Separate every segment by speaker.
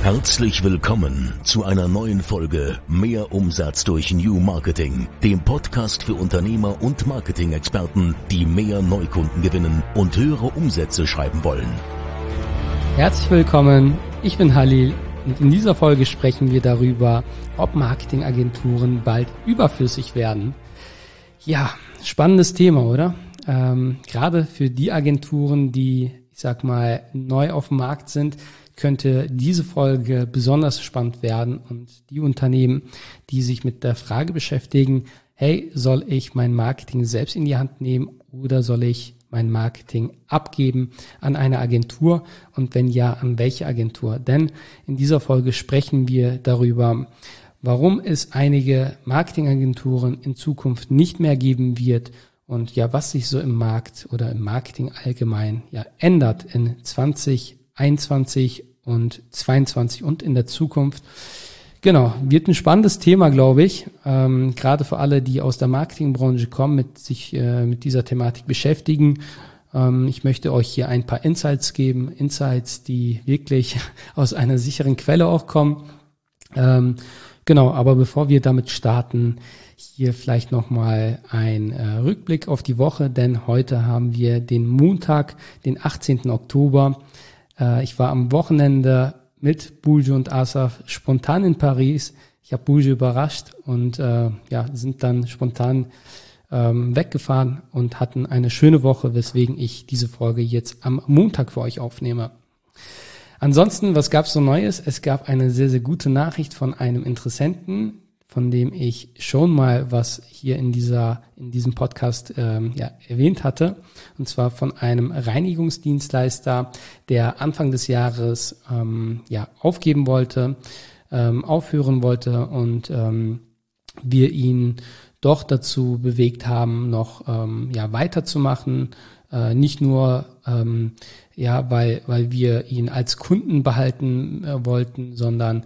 Speaker 1: Herzlich willkommen zu einer neuen Folge Mehr Umsatz durch New Marketing, dem Podcast für Unternehmer und Marketing-Experten, die mehr Neukunden gewinnen und höhere Umsätze schreiben wollen.
Speaker 2: Herzlich willkommen, ich bin Halil und in dieser Folge sprechen wir darüber, ob Marketingagenturen bald überflüssig werden. Ja, spannendes Thema, oder? Gerade für die Agenturen, die, neu auf dem Markt sind, könnte diese Folge besonders spannend werden und die Unternehmen, die sich mit der Frage beschäftigen, hey, soll ich mein Marketing selbst in die Hand nehmen oder soll ich mein Marketing abgeben an eine Agentur und wenn ja, an welche Agentur? Denn in dieser Folge sprechen wir darüber, warum es einige Marketingagenturen in Zukunft nicht mehr geben wird und ja, was sich so im Markt oder im Marketing allgemein ändert in 2021 und 22 und in der Zukunft. Genau, wird ein spannendes Thema, glaube ich, gerade für alle, die aus der Marketingbranche kommen, sich mit dieser Thematik beschäftigen. Ich möchte euch hier ein paar Insights geben, Insights, die wirklich aus einer sicheren Quelle auch kommen. Genau, aber bevor wir damit starten, hier vielleicht nochmal ein Rückblick auf die Woche, denn heute haben wir den Montag, den 18. Oktober. Ich war am Wochenende mit Bourgeois und Asaf spontan in Paris. Ich habe Bourgeois überrascht und sind dann spontan weggefahren und hatten eine schöne Woche, weswegen ich diese Folge jetzt am Montag für euch aufnehme. Ansonsten, was gab's so Neues? Es gab eine sehr, sehr gute Nachricht von einem Interessenten, von dem ich schon mal was hier in diesem Podcast erwähnt hatte, und zwar von einem Reinigungsdienstleister, der Anfang des Jahres aufgeben wollte, aufhören wollte und wir ihn doch dazu bewegt haben, noch weiterzumachen, nicht nur weil wir ihn als Kunden behalten wollten, sondern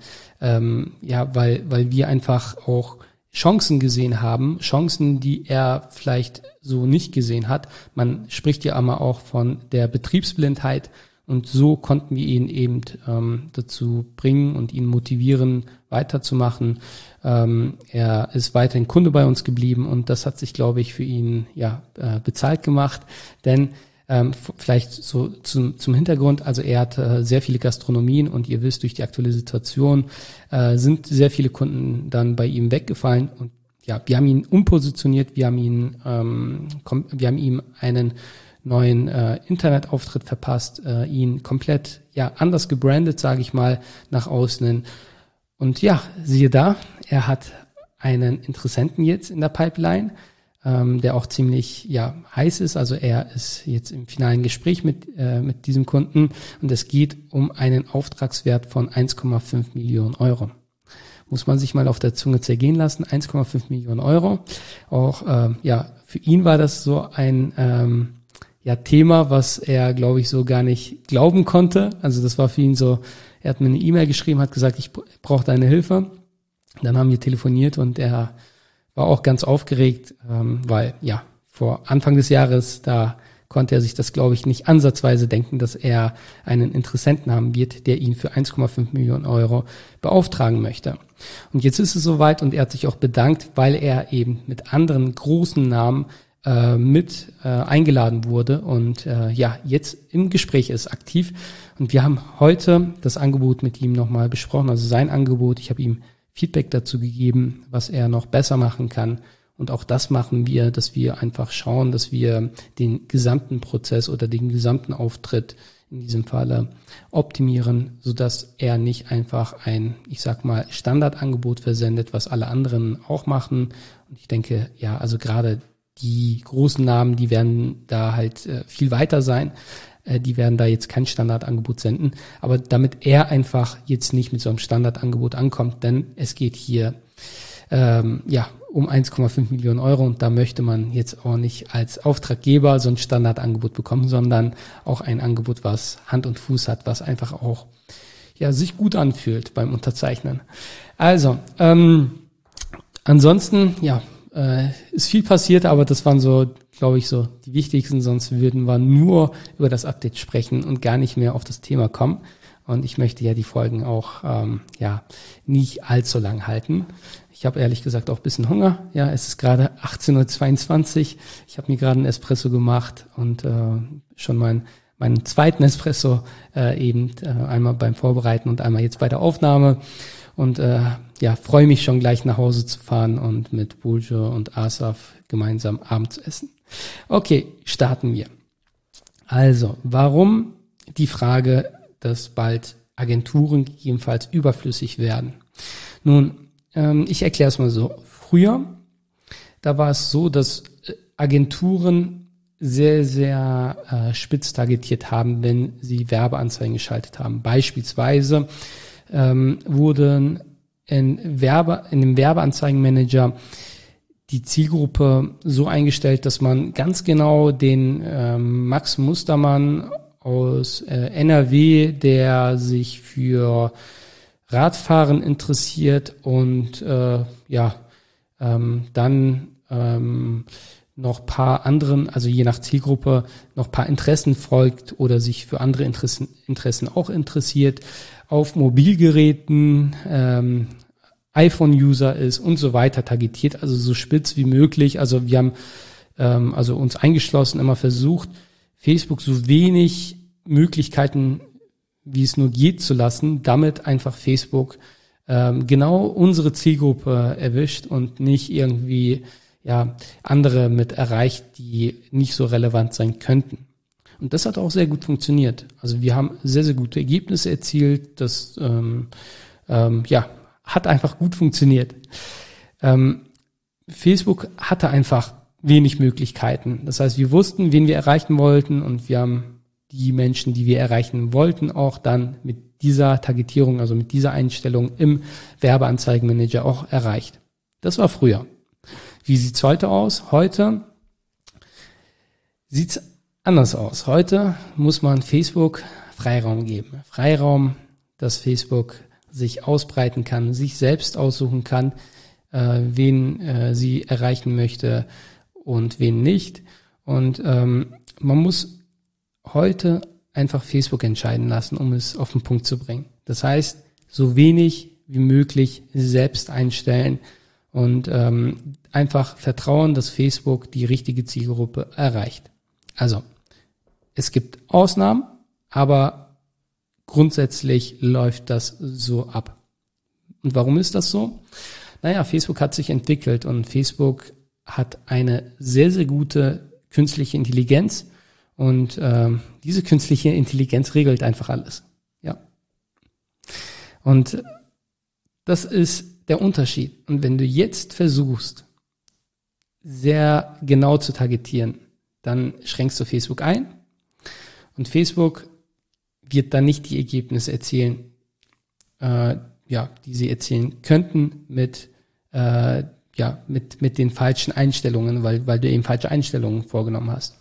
Speaker 2: weil wir einfach auch Chancen gesehen haben, Chancen, die er vielleicht so nicht gesehen hat. Man spricht ja immer auch von der Betriebsblindheit und so konnten wir ihn eben dazu bringen und ihn motivieren, weiterzumachen. Er ist weiterhin Kunde bei uns geblieben und das hat sich, glaube ich, für ihn bezahlt gemacht, denn vielleicht so zum Hintergrund, also er hat sehr viele Gastronomien und ihr wisst, durch die aktuelle Situation sind sehr viele Kunden dann bei ihm weggefallen und wir haben ihn umpositioniert, wir haben ihm einen neuen Internetauftritt verpasst, ihn komplett anders gebrandet, sage ich mal, nach außen hin. Und siehe da, er hat einen Interessenten jetzt in der Pipeline, der auch ziemlich heiß ist. Also er ist jetzt im finalen Gespräch mit diesem Kunden und es geht um einen Auftragswert von 1,5 Millionen Euro. Muss man sich mal auf der Zunge zergehen lassen, 1,5 Millionen Euro. Auch für ihn war das so ein Thema, was er, glaube ich, so gar nicht glauben konnte. Also das war für ihn so, er hat mir eine E-Mail geschrieben, hat gesagt, ich brauche deine Hilfe. Dann haben wir telefoniert und er war auch ganz aufgeregt, weil vor Anfang des Jahres, da konnte er sich das, glaube ich, nicht ansatzweise denken, dass er einen Interessenten haben wird, der ihn für 1,5 Millionen Euro beauftragen möchte. Und jetzt ist es soweit und er hat sich auch bedankt, weil er eben mit anderen großen Namen eingeladen wurde und jetzt im Gespräch ist, aktiv. Und wir haben heute das Angebot mit ihm nochmal besprochen, also sein Angebot. Ich habe ihm Feedback dazu gegeben, was er noch besser machen kann. Und auch das machen wir, dass wir einfach schauen, dass wir den gesamten Prozess oder den gesamten Auftritt in diesem Falle optimieren, sodass er nicht einfach ein, Standardangebot versendet, was alle anderen auch machen. Und ich denke, also gerade die großen Namen, die werden da halt viel weiter sein. Die werden da jetzt kein Standardangebot senden. Aber damit er einfach jetzt nicht mit so einem Standardangebot ankommt, denn es geht hier um 1,5 Millionen Euro und da möchte man jetzt auch nicht als Auftraggeber so ein Standardangebot bekommen, sondern auch ein Angebot, was Hand und Fuß hat, was einfach auch sich gut anfühlt beim Unterzeichnen. Also, ansonsten, ist viel passiert, aber das waren so, glaube ich, so die wichtigsten, sonst würden wir nur über das Update sprechen und gar nicht mehr auf das Thema kommen. Und ich möchte ja die Folgen auch nicht allzu lang halten. Ich habe ehrlich gesagt auch ein bisschen Hunger. Ja, es ist gerade 18:22 Uhr. Ich habe mir gerade einen Espresso gemacht und schon meinen zweiten Espresso einmal beim Vorbereiten und einmal jetzt bei der Aufnahme. Und freue mich schon gleich nach Hause zu fahren und mit Buljo und Asaf gemeinsam Abend zu essen. Okay, starten wir. Also, warum die Frage, dass bald Agenturen gegebenenfalls überflüssig werden? Nun, ich erkläre es mal so. Früher, da war es so, dass Agenturen sehr, sehr spitz targetiert haben, wenn sie Werbeanzeigen geschaltet haben. Beispielsweise wurden in dem Werbeanzeigenmanager die Zielgruppe so eingestellt, dass man ganz genau den Max Mustermann aus NRW, der sich für Radfahren interessiert und dann noch paar anderen, also je nach Zielgruppe, noch paar Interessen folgt oder sich für andere Interessen auch interessiert, auf Mobilgeräten, iPhone-User ist und so weiter targetiert, also so spitz wie möglich. Also wir haben uns eingeschlossen immer versucht, Facebook so wenig Möglichkeiten, wie es nur geht, zu lassen, damit einfach Facebook genau unsere Zielgruppe erwischt und nicht irgendwie andere mit erreicht, die nicht so relevant sein könnten. Und das hat auch sehr gut funktioniert. Also wir haben sehr, sehr gute Ergebnisse erzielt. Das hat einfach gut funktioniert. Facebook hatte einfach wenig Möglichkeiten. Das heißt, wir wussten, wen wir erreichen wollten und wir haben die Menschen, die wir erreichen wollten, auch dann mit dieser Targetierung, also mit dieser Einstellung im Werbeanzeigenmanager auch erreicht. Das war früher. Wie sieht's heute aus? Heute sieht's anders aus. Heute muss man Facebook Freiraum geben. Freiraum, dass Facebook sich ausbreiten kann, sich selbst aussuchen kann, wen sie erreichen möchte und wen nicht. Und man muss heute einfach Facebook entscheiden lassen, um es auf den Punkt zu bringen. Das heißt, so wenig wie möglich selbst einstellen und einfach vertrauen, dass Facebook die richtige Zielgruppe erreicht. Also, es gibt Ausnahmen, aber grundsätzlich läuft das so ab. Und warum ist das so? Naja, Facebook hat sich entwickelt und Facebook hat eine sehr, sehr gute künstliche Intelligenz und diese künstliche Intelligenz regelt einfach alles. Ja. Und das ist der Unterschied. Und wenn du jetzt versuchst, sehr genau zu targetieren, dann schränkst du Facebook ein und Facebook wird dann nicht die Ergebnisse erzielen, die sie erzielen könnten mit den falschen Einstellungen, weil du eben falsche Einstellungen vorgenommen hast.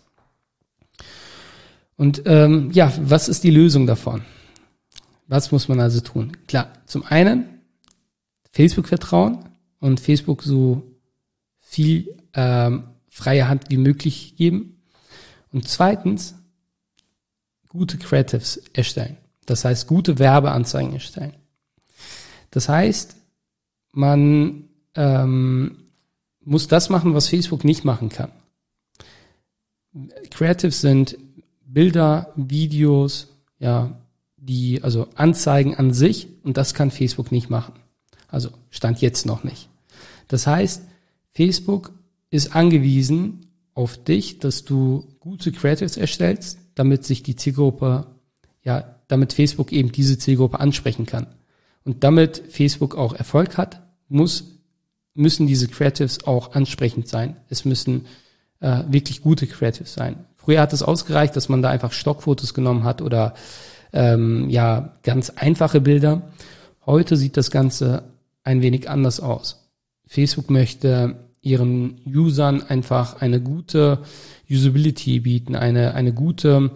Speaker 2: Und was ist die Lösung davon? Was muss man also tun? Klar, zum einen Facebook vertrauen und Facebook so viel freie Hand wie möglich geben. Und zweitens gute Creatives erstellen. Das heißt, gute Werbeanzeigen erstellen. Das heißt, man muss das machen, was Facebook nicht machen kann. Creatives sind Bilder, Videos, also Anzeigen an sich, und das kann Facebook nicht machen. Also Stand jetzt noch nicht. Das heißt, Facebook ist angewiesen auf dich, dass du gute Creatives erstellst, damit sich die Zielgruppe, damit Facebook eben diese Zielgruppe ansprechen kann. Und damit Facebook auch Erfolg hat, müssen diese Creatives auch ansprechend sein. Es müssen wirklich gute Creatives sein. Früher hat es ausgereicht, dass man da einfach Stockfotos genommen hat oder ganz einfache Bilder. Heute sieht das Ganze ein wenig anders aus. Facebook möchte ihren Usern einfach eine gute Usability bieten, eine gute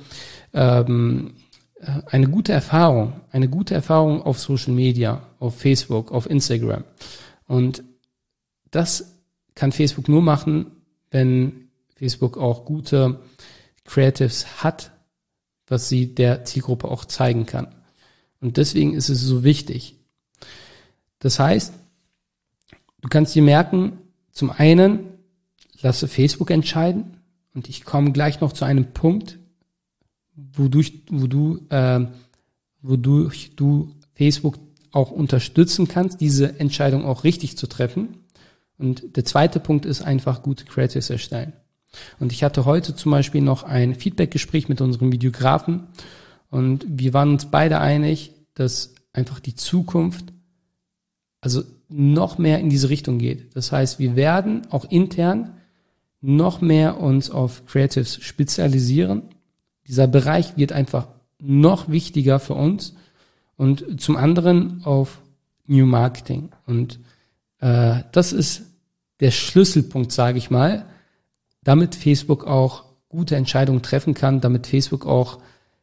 Speaker 2: Erfahrung auf Social Media, auf Facebook, auf Instagram. Und das kann Facebook nur machen, wenn Facebook auch gute Creatives hat, was sie der Zielgruppe auch zeigen kann. Und deswegen ist es so wichtig. Das heißt, du kannst dir merken, zum einen, lasse Facebook entscheiden, und ich komme gleich noch zu einem Punkt, wodurch du Facebook auch unterstützen kannst, diese Entscheidung auch richtig zu treffen. Und der zweite Punkt ist einfach gute Creatives erstellen. Und ich hatte heute zum Beispiel noch ein Feedback-Gespräch mit unserem Videografen und wir waren uns beide einig, dass einfach die Zukunft also noch mehr in diese Richtung geht. Das heißt, wir werden auch intern noch mehr uns auf Creatives spezialisieren. Dieser Bereich wird einfach noch wichtiger für uns und zum anderen auf New Marketing. Und das ist der Schlüsselpunkt, sage ich mal, damit Facebook auch gute Entscheidungen treffen kann, damit Facebook auch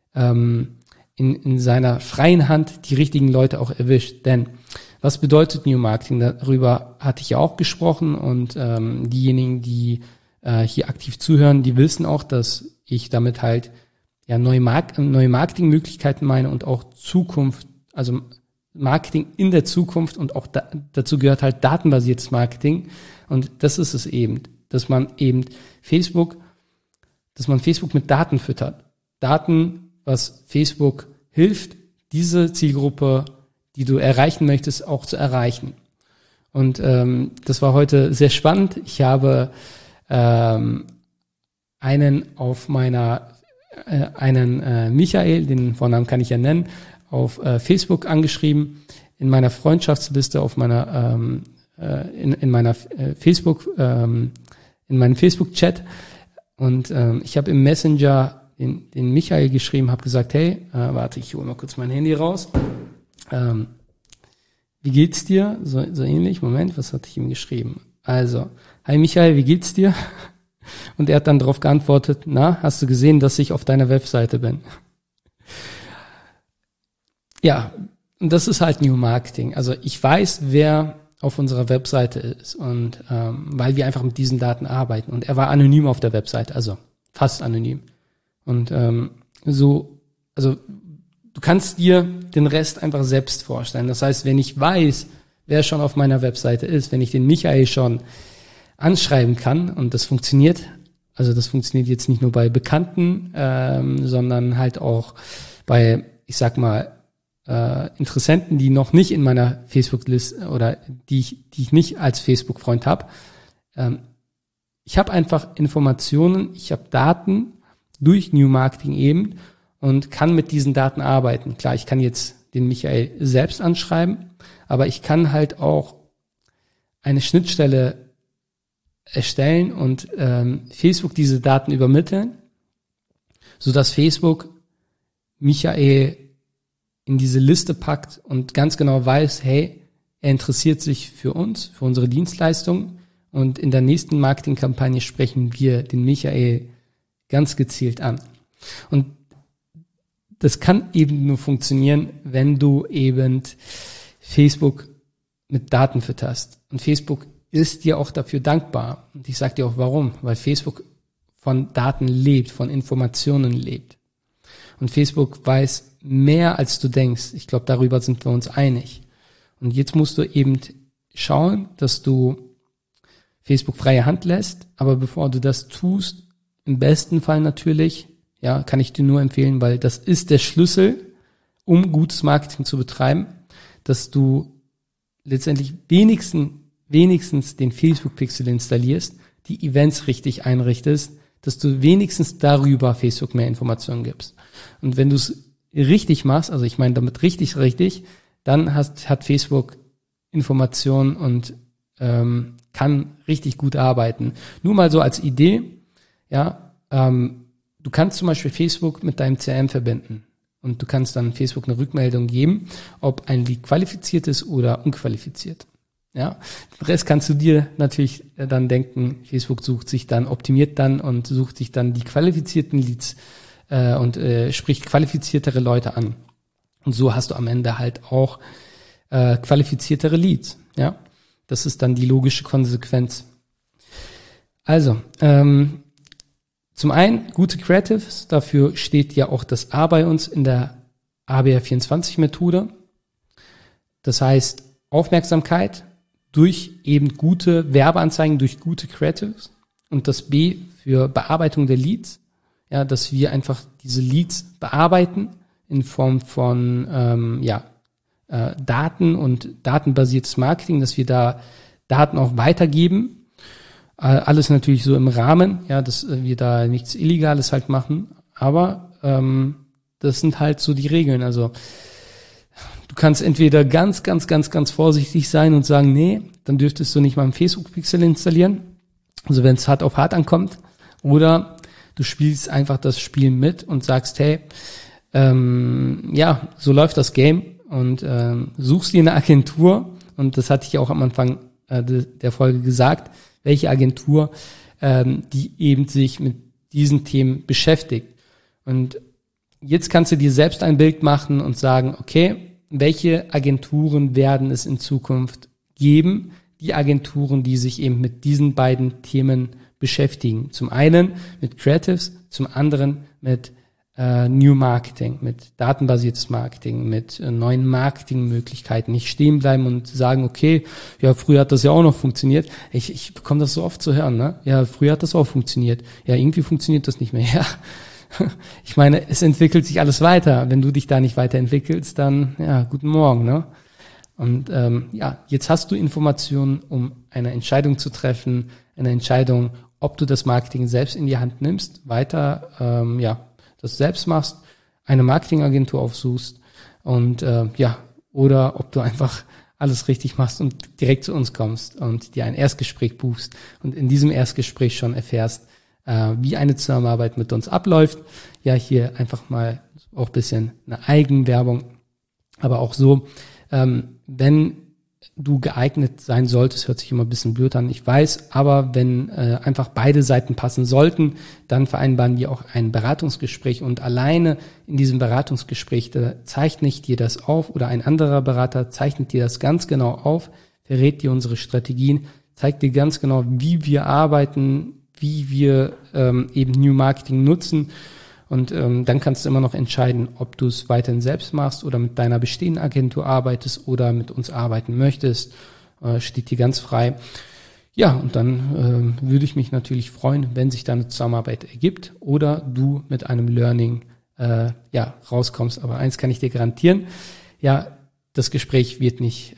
Speaker 2: in seiner freien Hand die richtigen Leute auch erwischt. Denn was bedeutet New Marketing? Darüber hatte ich ja auch gesprochen und diejenigen, die hier aktiv zuhören, die wissen auch, dass ich damit halt ja neue Marketingmöglichkeiten meine und auch Zukunft, also Marketing in der Zukunft und auch dazu gehört halt datenbasiertes Marketing und das ist es eben, dass man Facebook mit Daten füttert. Daten, was Facebook hilft, diese Zielgruppe, die du erreichen möchtest, auch zu erreichen. Und das war heute sehr spannend. Ich habe Michael, den Vornamen kann ich ja nennen, auf Facebook angeschrieben, in meiner Freundschaftsliste, auf meiner in meinem Facebook-Chat und ich habe im Messenger den Michael geschrieben, habe gesagt, hey, warte, ich hole mal kurz mein Handy raus. Wie geht's dir? So ähnlich. Moment, was hatte ich ihm geschrieben? Also, hi Michael, wie geht's dir? Und er hat dann darauf geantwortet, na, hast du gesehen, dass ich auf deiner Webseite bin? Ja, und das ist halt New Marketing. Also ich weiß, wer auf unserer Webseite ist und weil wir einfach mit diesen Daten arbeiten. Und er war anonym auf der Webseite, also fast anonym. Und also du kannst dir den Rest einfach selbst vorstellen. Das heißt, wenn ich weiß, wer schon auf meiner Webseite ist, wenn ich den Michael schon anschreiben kann und das funktioniert, also das funktioniert jetzt nicht nur bei Bekannten, sondern halt auch bei, ich sag mal, Interessenten, die noch nicht in meiner Facebook-Liste oder die ich nicht als Facebook-Freund habe. Ich habe einfach Informationen, ich habe Daten durch New Marketing eben und kann mit diesen Daten arbeiten. Klar, ich kann jetzt den Michael selbst anschreiben, aber ich kann halt auch eine Schnittstelle erstellen und Facebook diese Daten übermitteln, sodass Facebook Michael in diese Liste packt und ganz genau weiß, hey, er interessiert sich für uns, für unsere Dienstleistung und in der nächsten Marketingkampagne sprechen wir den Michael ganz gezielt an. Und das kann eben nur funktionieren, wenn du eben Facebook mit Daten fütterst. Und Facebook ist dir auch dafür dankbar. Und ich sage dir auch warum, weil Facebook von Daten lebt, von Informationen lebt. Und Facebook weiß mehr, als du denkst. Ich glaube, darüber sind wir uns einig. Und jetzt musst du eben schauen, dass du Facebook freie Hand lässt. Aber bevor du das tust, im besten Fall natürlich, ja, kann ich dir nur empfehlen, weil das ist der Schlüssel, um gutes Marketing zu betreiben, dass du letztendlich wenigstens den Facebook-Pixel installierst, die Events richtig einrichtest, dass du wenigstens darüber Facebook mehr Informationen gibst. Und wenn du es richtig machst, also ich meine damit richtig, dann hat Facebook Informationen und kann richtig gut arbeiten. Nur mal so als Idee, ja, du kannst zum Beispiel Facebook mit deinem CRM verbinden und du kannst dann Facebook eine Rückmeldung geben, ob ein Lead qualifiziert ist oder unqualifiziert. Ja, den Rest kannst du dir natürlich dann denken, Facebook optimiert dann und sucht sich dann die qualifizierten Leads und spricht qualifiziertere Leute an. Und so hast du am Ende halt auch qualifiziertere Leads. Ja, das ist dann die logische Konsequenz. Also, zum einen gute Creatives, dafür steht ja auch das A bei uns in der ABR24-Methode. Das heißt, Aufmerksamkeit durch eben gute Werbeanzeigen, durch gute Creatives. Und das B für Bearbeitung der Leads. Ja, dass wir einfach diese Leads bearbeiten in Form von Daten und datenbasiertes Marketing, dass wir da Daten auch weitergeben. Alles natürlich so im Rahmen, ja, dass wir da nichts Illegales halt machen. Aber das sind halt so die Regeln. Also du kannst entweder ganz vorsichtig sein und sagen, nee, dann dürftest du nicht mal einen Facebook-Pixel installieren. Also wenn es hart auf hart ankommt. Oder du spielst einfach das Spiel mit und sagst, hey, so läuft das Game und suchst dir eine Agentur. Und das hatte ich auch am Anfang der Folge gesagt, welche Agentur, die eben sich mit diesen Themen beschäftigt. Und jetzt kannst du dir selbst ein Bild machen und sagen, okay, welche Agenturen werden es in Zukunft geben? Die Agenturen, die sich eben mit diesen beiden Themen beschäftigen. Zum einen mit Creatives, zum anderen mit New Marketing, mit datenbasiertes Marketing, mit neuen Marketingmöglichkeiten. Nicht stehen bleiben und sagen, okay, ja, früher hat das ja auch noch funktioniert. Ich bekomme das so oft zu hören, ne? Ja, früher hat das auch funktioniert. Ja, irgendwie funktioniert das nicht mehr. Ja. Ich meine, es entwickelt sich alles weiter. Wenn du dich da nicht weiterentwickelst, dann, ja, guten Morgen, ne? Und jetzt hast du Informationen, um eine Entscheidung zu treffen, eine Entscheidung, ob du das Marketing selbst in die Hand nimmst, weiter das selbst machst, eine Marketingagentur aufsuchst und oder ob du einfach alles richtig machst und direkt zu uns kommst und dir ein Erstgespräch buchst und in diesem Erstgespräch schon erfährst, wie eine Zusammenarbeit mit uns abläuft. Ja, hier einfach mal auch ein bisschen eine Eigenwerbung, aber auch so, wenn du geeignet sein solltest, hört sich immer ein bisschen blöd an, ich weiß, aber wenn einfach beide Seiten passen sollten, dann vereinbaren wir auch ein Beratungsgespräch und alleine in diesem Beratungsgespräch, da zeichnet dir das auf oder ein anderer Berater zeichnet dir das ganz genau auf, verrät dir unsere Strategien, zeigt dir ganz genau, wie wir arbeiten, wie wir eben New Marketing nutzen. Und dann kannst du immer noch entscheiden, ob du es weiterhin selbst machst oder mit deiner bestehenden Agentur arbeitest oder mit uns arbeiten möchtest. Steht dir ganz frei. Ja, und dann würde ich mich natürlich freuen, wenn sich da eine Zusammenarbeit ergibt oder du mit einem Learning rauskommst. Aber eins kann ich dir garantieren, ja, das Gespräch wird nicht,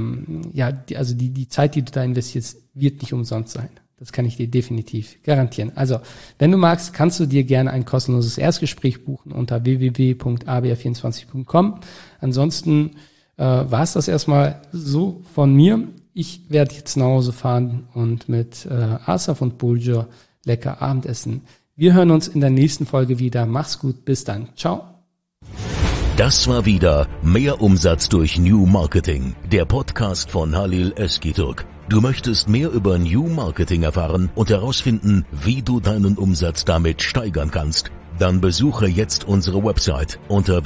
Speaker 2: die Zeit, die du da investierst, wird nicht umsonst sein. Das kann ich dir definitiv garantieren. Also, wenn du magst, kannst du dir gerne ein kostenloses Erstgespräch buchen unter www.abr24.com. Ansonsten war es das erstmal so von mir. Ich werde jetzt nach Hause fahren und mit Asaf und Buljo lecker Abendessen. Wir hören uns in der nächsten Folge wieder. Mach's gut, bis dann. Ciao.
Speaker 1: Das war wieder Mehr Umsatz durch New Marketing, der Podcast von Halil Özgürtürk. Du möchtest mehr über New Marketing erfahren und herausfinden, wie du deinen Umsatz damit steigern kannst? Dann besuche jetzt unsere Website unter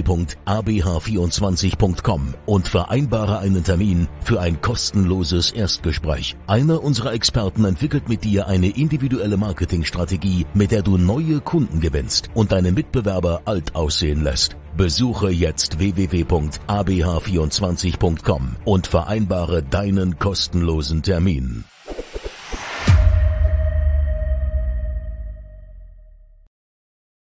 Speaker 1: www.abh24.com und vereinbare einen Termin für ein kostenloses Erstgespräch. Einer unserer Experten entwickelt mit dir eine individuelle Marketingstrategie, mit der du neue Kunden gewinnst und deine Mitbewerber alt aussehen lässt. Besuche jetzt www.abh24.com und vereinbare deinen kostenlosen Termin.